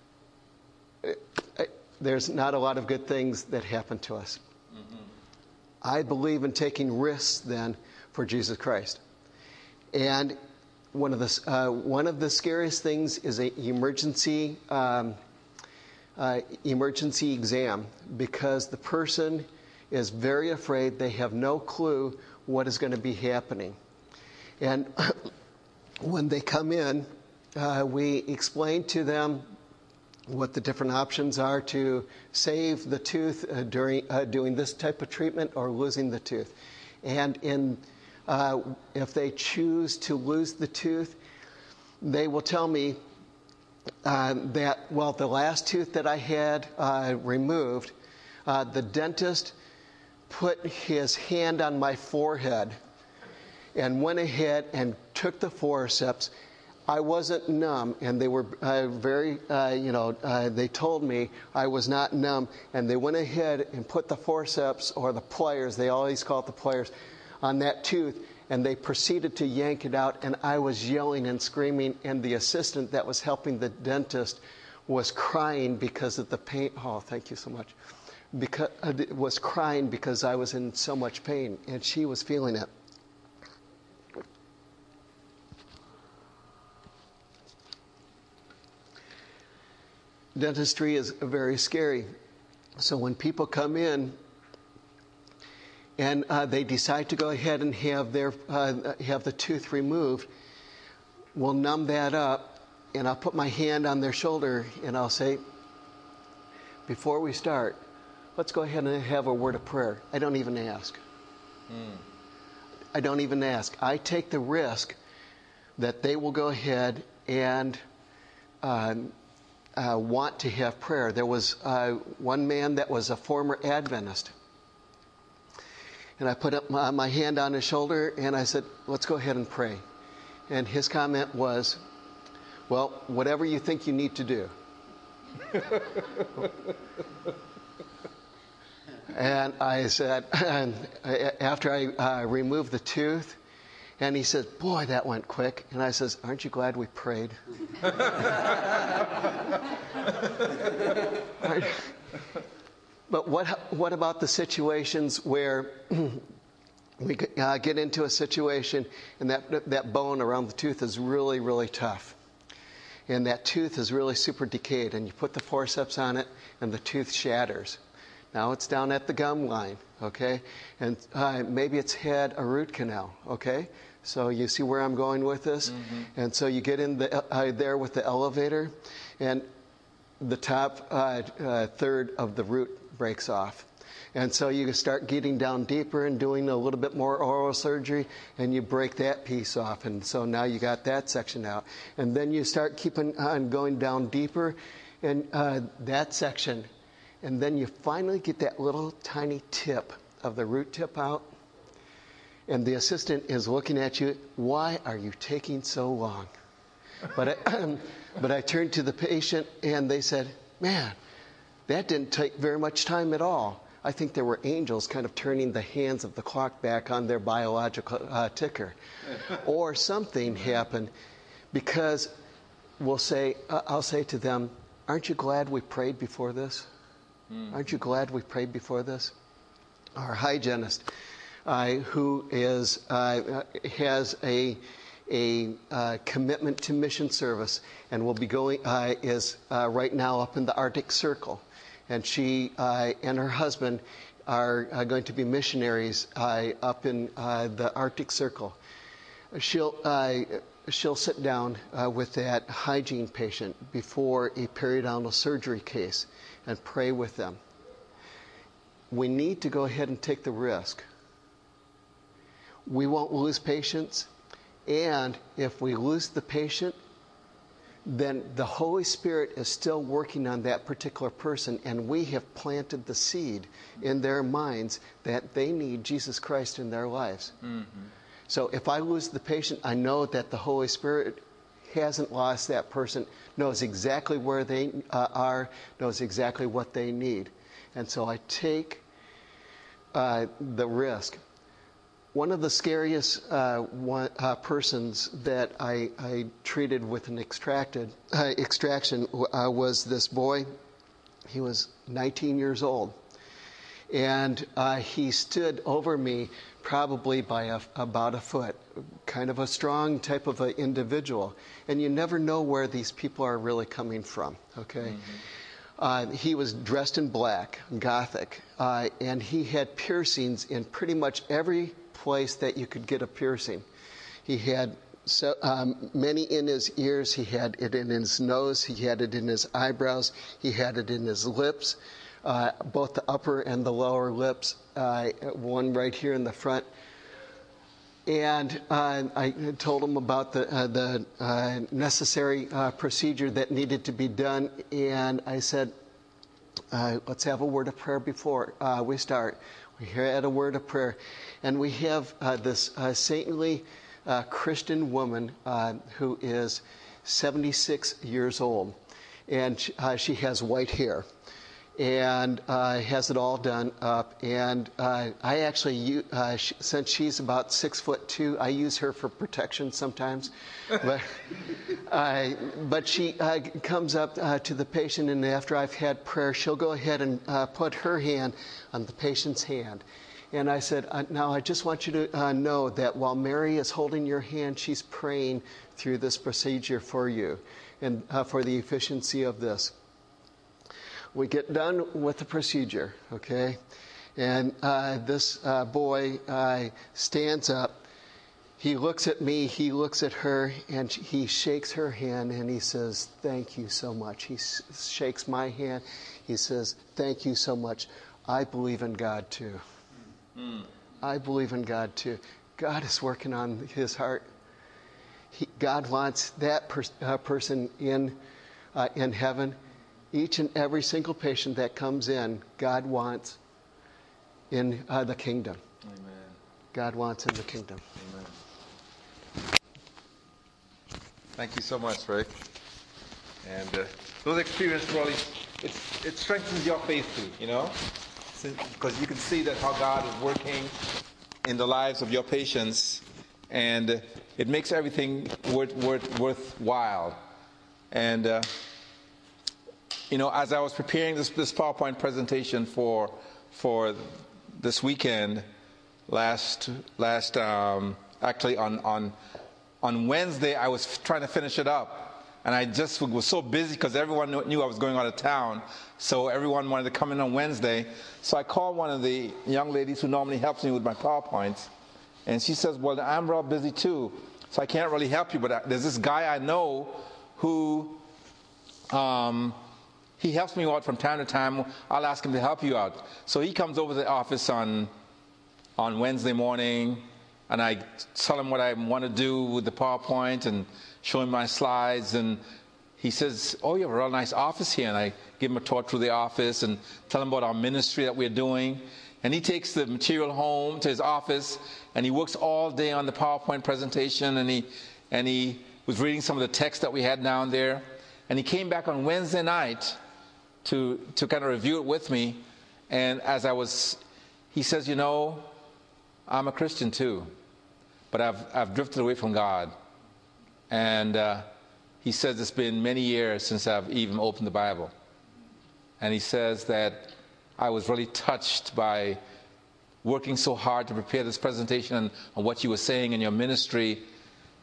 there's not a lot of good things that happen to us. Mm-hmm. I believe in taking risks then for Jesus Christ. And one of the uh, one of the scariest things is an emergency um, uh, emergency exam, because the person is very afraid. They have no clue what is going to be happening. And when they come in, uh, we explain to them what the different options are to save the tooth uh, during uh, doing this type of treatment or losing the tooth. And in uh, if they choose to lose the tooth, they will tell me uh, that, well, the last tooth that I had uh, removed, uh, the dentist put his hand on my forehead and went ahead and took the forceps. I wasn't numb, and they were uh, very, uh, you know, uh, they told me I was not numb, and they went ahead and put the forceps, or the pliers, they always call it the pliers, on that tooth, and they proceeded to yank it out, and I was yelling and screaming, and the assistant that was helping the dentist was crying because of the pain. Oh, thank you so much. Because uh, was crying because I was in so much pain, and she was feeling it. Dentistry is very scary. So when people come in and uh, they decide to go ahead and have their uh, have the tooth removed, we'll numb that up, and I'll put my hand on their shoulder and I'll say, before we start, let's go ahead and have a word of prayer. I don't even ask. Mm. I don't even ask. I take the risk that they will go ahead and uh, uh, want to have prayer. There was uh, one man that was a former Adventist. And I put up my, my hand on his shoulder and I said, let's go ahead and pray. And his comment was, well, whatever you think you need to do. And I said, and after I uh, removed the tooth, and he said, boy, that went quick. And I says, aren't you glad we prayed? But what what about the situations where we uh, get into a situation and that that bone around the tooth is really, really tough? And that tooth is really super decayed, and you put the forceps on it, and the tooth shatters. Now it's down at the gum line, okay? And uh, maybe it's had a root canal, okay? So you see where I'm going with this? Mm-hmm. And so you get in the, uh, there with the elevator, and the top uh, uh, third of the root breaks off. And so you start getting down deeper and doing a little bit more oral surgery, and you break that piece off. And so now you got that section out. And then you start keeping on going down deeper, and uh, that section. And then you finally get that little tiny tip of the root tip out. And the assistant is looking at you, why are you taking so long? But I, but I turned to the patient and they said, man, that didn't take very much time at all. I think there were angels kind of turning the hands of the clock back on their biological uh, ticker. Or something happened, because we'll say, uh, I'll say to them, aren't you glad we prayed before this? Mm. Aren't you glad we prayed before this? Our hygienist, uh, who is uh, has a a uh, commitment to mission service, and will be going uh, is uh, right now up in the Arctic Circle, and she uh, and her husband are uh, going to be missionaries uh, up in uh, the Arctic Circle. She'll uh, she'll sit down uh, with that hygiene patient before a periodontal surgery case and pray with them. We need to go ahead and take the risk. We won't lose patients, and if we lose the patient, then the Holy Spirit is still working on that particular person, and we have planted the seed in their minds that they need Jesus Christ in their lives. Mm-hmm. So if I lose the patient, I know that the Holy Spirit hasn't lost that person, knows exactly where they uh, are, knows exactly what they need. And so I take uh, the risk. One of the scariest uh, one, uh, persons that I, I treated with an extracted uh, extraction uh, was this boy. He was nineteen years old, and uh, he stood over me probably by a, about a foot, kind of a strong type of an individual. And you never know where these people are really coming from, okay? Mm-hmm. Uh, he was dressed in black, Gothic, uh, and he had piercings in pretty much every place that you could get a piercing. He had so, um, many in his ears, he had it in his nose, he had it in his eyebrows, he had it in his lips, uh, both the upper and the lower lips, uh, one right here in the front. And uh, I told him about the, uh, the uh, necessary uh, procedure that needed to be done, and I said, uh, let's have a word of prayer before uh, we start. We had a word of prayer, and we have uh, this uh, saintly uh, Christian woman uh, who is seventy-six years old, and she, uh, she has white hair, and uh, has it all done up. And uh, I actually, uh, sh- since she's about six foot two, I use her for protection sometimes. but uh, but she uh, comes up uh, to the patient, and after I've had prayer, she'll go ahead and uh, put her hand on the patient's hand. And I said, uh, now I just want you to uh, know that while Mary is holding your hand, she's praying through this procedure for you and uh, for the efficiency of this. We get done with the procedure, okay? And uh, this uh, boy uh, stands up. He looks at me, he looks at her, and he shakes her hand, and he says, thank you so much. He s- shakes my hand. He says, thank you so much. I believe in God, too. Mm. I believe in God, too. God is working on his heart. He, God wants that per, uh, person in uh, in heaven. Each and every single patient that comes in, God wants in uh, the kingdom. Amen. God wants in the kingdom. Amen. Thank you so much, Rick. And uh, those experiences really, it, it strengthens your faith too, you know? Because you can see that how God is working in the lives of your patients, and uh, it makes everything worth, worth, worthwhile. And uh, you know, as I was preparing this, this PowerPoint presentation for for this weekend, last last um, actually on on on Wednesday, I was trying to finish it up, and I just was so busy because everyone knew I was going out of town, so everyone wanted to come in on Wednesday. So I called one of the young ladies who normally helps me with my PowerPoints, and she says, "Well, I'm real busy too, so I can't really help you. But there's this guy I know who." Um, He helps me out from time to time. I'll ask him to help you out. So he comes over to the office on on Wednesday morning, and I tell him what I want to do with the PowerPoint and show him my slides. And he says, oh, you have a real nice office here. And I give him a tour through the office and tell him about our ministry that we're doing. And he takes the material home to his office, and he works all day on the PowerPoint presentation. And he and he was reading some of the text that we had down there. And he came back on Wednesday night to to kind of review it with me. And as I was, he says, you know, I'm a Christian too, but I've I've drifted away from God. And uh, he says it's been many years since I've even opened the Bible. And he says that I was really touched by working so hard to prepare this presentation and on what you were saying in your ministry.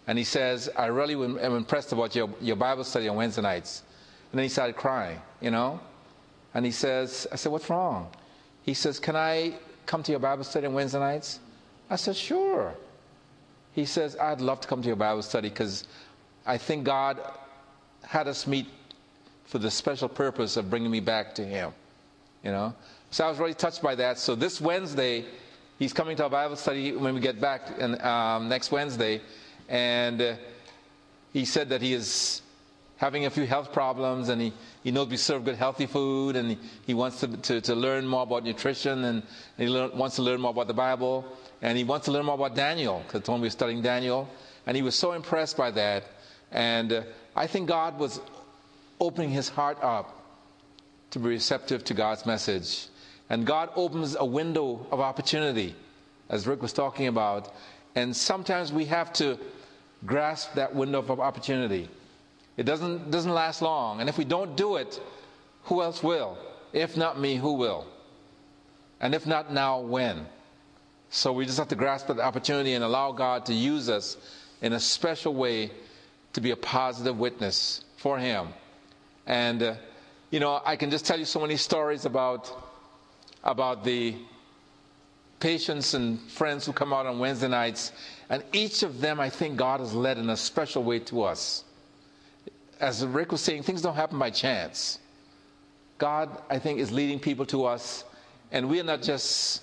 And he says, I really am impressed about your, your Bible study on Wednesday nights. And then he started crying, you know. And he says, I said, what's wrong? He says, can I come to your Bible study on Wednesday nights? I said, sure. He says, I'd love to come to your Bible study because I think God had us meet for the special purpose of bringing me back to him, you know. So I was really touched by that. So this Wednesday, he's coming to our Bible study when we get back and, um, next Wednesday. And uh, he said that he is having a few health problems, and he, he knows we serve good, healthy food, and he, he wants to, to, to learn more about nutrition, and, and he learn, wants to learn more about the Bible, and he wants to learn more about Daniel, because when we were studying Daniel, and he was so impressed by that. And uh, I think God was opening his heart up to be receptive to God's message. And God opens a window of opportunity, as Rick was talking about, and sometimes we have to grasp that window of opportunity. It doesn't, doesn't last long. And if we don't do it, who else will? If not me, who will? And if not now, when? So we just have to grasp that opportunity and allow God to use us in a special way to be a positive witness for him. And, uh, you know, I can just tell you so many stories about, about the patients and friends who come out on Wednesday nights. And each of them, I think God has led in a special way to us. As Rick was saying, things don't happen by chance. God, I think, is leading people to us. And we are not just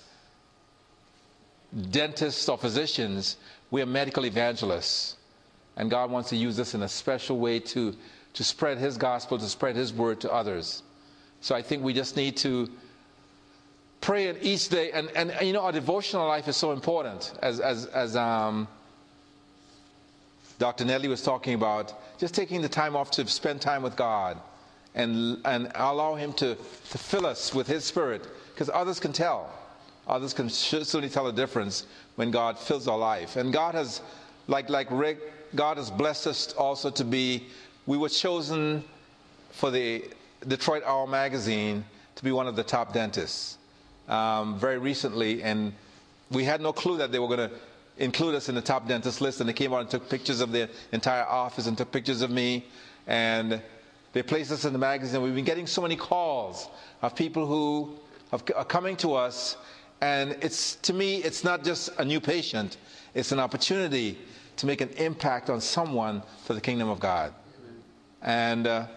dentists or physicians. We are medical evangelists. And God wants to use us in a special way to, to spread his gospel, to spread his word to others. So I think we just need to pray each day. And, and you know, our devotional life is so important. As, as, as um, Doctor Nelly was talking about, just taking the time off to spend time with God and, and allow him to, to fill us with his spirit. Because others can tell. Others can certainly tell a difference when God fills our life. And God has, like, like Rick, God has blessed us also to be, we were chosen for the Detroit Hour magazine to be one of the top dentists um, very recently. And we had no clue that they were going to include us in the top dentist list, and they came out and took pictures of the entire office and took pictures of me, and they placed us in the magazine. We've been getting so many calls of people who have, are coming to us, and it's, to me, it's not just a new patient, it's an opportunity to make an impact on someone for the kingdom of God. And uh,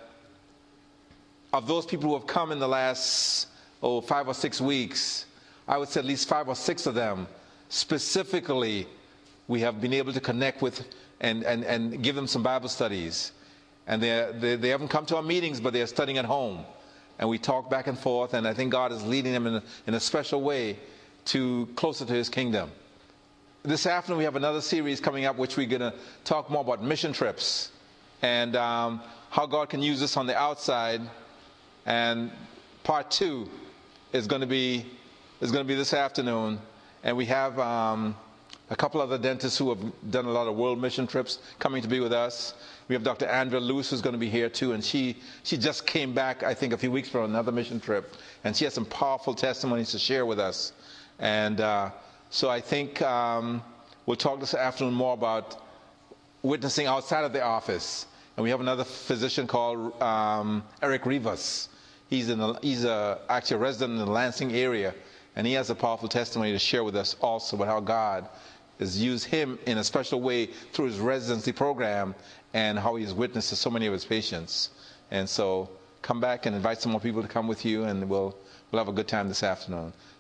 of those people who have come in the last oh five or six weeks, I would say at least five or six of them specifically we have been able to connect with and, and, and give them some Bible studies. And they, they haven't come to our meetings, but they're studying at home. And we talk back and forth, and I think God is leading them in a, in a special way to closer to his kingdom. This afternoon we have another series coming up, which we're going to talk more about mission trips and um, how God can use us on the outside. And part two is going to be is going to be this afternoon. And we have um, a couple other dentists who have done a lot of world mission trips coming to be with us. We have Doctor Andrea Lewis, who's going to be here too, and she she just came back, I think, a few weeks from another mission trip, and she has some powerful testimonies to share with us. And uh, so I think um, we'll talk this afternoon more about witnessing outside of the office. And we have another physician called um, Eric Rivas. He's in a, he's a, actually a resident in the Lansing area. And he has a powerful testimony to share with us also about how God has used him in a special way through his residency program and how he has witnessed to so many of his patients. And so come back and invite some more people to come with you, and we'll, we'll have a good time this afternoon.